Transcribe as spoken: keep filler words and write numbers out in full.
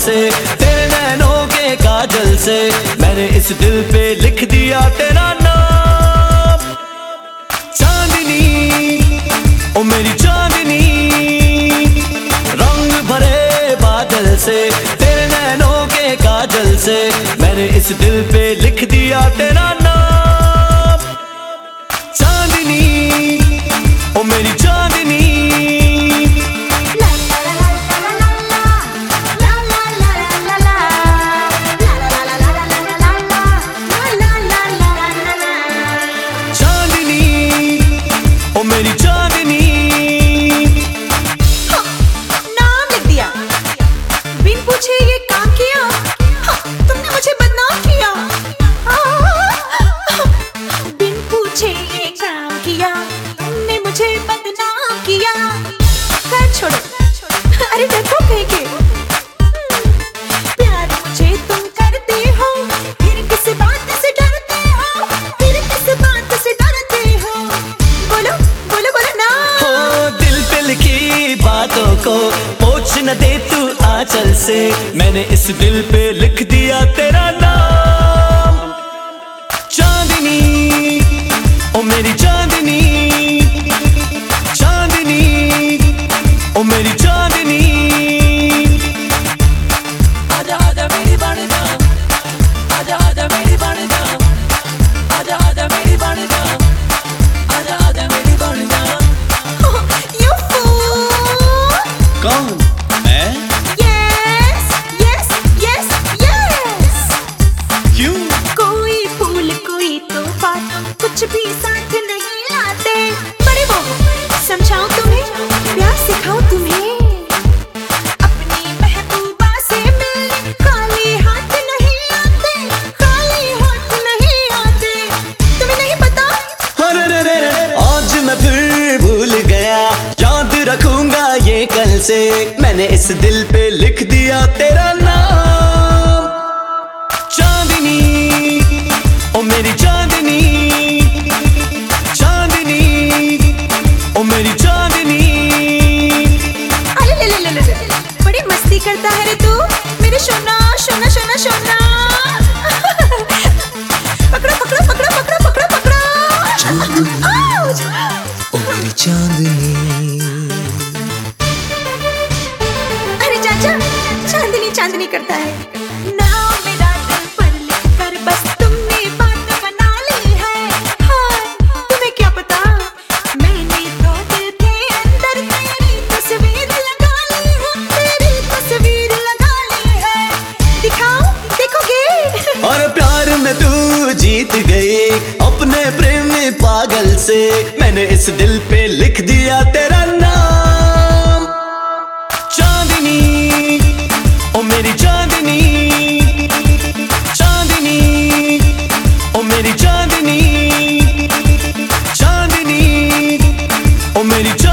से, तेरे नैनों के काजल से मैंने इस दिल पे लिख दिया तेरा नाम। चांदनी ओ मेरी चांदनी, रंग भरे बादल से, तेरे नैनों के काजल से मैंने इस दिल पे लिख दिया तेरा नाम। चांदनी ओ मेरी चांदनी, चांदनी ओ मेरी चांदनी। हाँ, नाम लिख दिया, बिन पूछे ये काम किया। हाँ, तुमने मुझे बदनाम किया। हाँ, बिन पूछे ये काम किया, तुमने मुझे बदनाम किया। कर छोड़ो, अरे देखो कहीं के प्यार मुझे तुम करते हो, फिर किस बात से डरते हो, फिर किस बात से डरते हो। बोलो बोलो बोलो ना। हो दिल पे लिखी बातों को पोंछ न दे तू आंचल से, मैंने इस दिल पे लिख दिया तेरा नाम। चांदनी ओ मेरी चांदनी, चांदनी ओ मेरी चांदनी। आजा आजा मेरी बन जा, आजा आजा मेरी बन जा, आजा आजा मेरी बन जा, आजा आजा मेरी बन जा। You fool! कौन मैं? Yes, yes, yes, yes. क्यों? कोई फूल कोई तोहफा, कुछ भी साथ नहीं लाते। बड़े वो समझाऊं तुम्हें, प्यार सिखाऊं तुम्हें, अपनी महबूबा से मिलने खाली हाथ नहीं आते, खाली हाथ नहीं आते। तुम्हें नहीं पता? अरे रे रे रे, आज मैं फिर भूल गया, याद रखूंगा ये कल से, मैंने इस दिल पे लिख दिया तेरा नाम। चांदनी ओ मेरी चांदनी, चांदनी ओ मेरी चांदनी। अरे ले ले ले ले ले, बड़ी मस्ती करता है रे तू, मेरे सोना सोना सोना सोना। पकड़ो पकड़ो पकड़ो पकड़ो पकड़ो पकड़ो। आउच! ओ मेरी चांदनी। अरे चाचा, चांदनी चांदनी करता है। नाम मेरा दिल पर लिखकर बस तुमने बात बना ली है। हाय, तुम्हें क्या पता, मैंने तो दिल के अंदर तेरी तस्वीर लगा ली है, तेरी तस्वीर लगा ली है। दिखाओ देखोगे? और प्यार में तू जीत गई अपने प्रेम में पागल से, मैंने इस दिल पे लिख दिया तेरा नाम। चांदनी ओ मेरी चांदनी, चांदनी ओ मेरी चांदनी, चांदनी ओ मेरी चांदनी।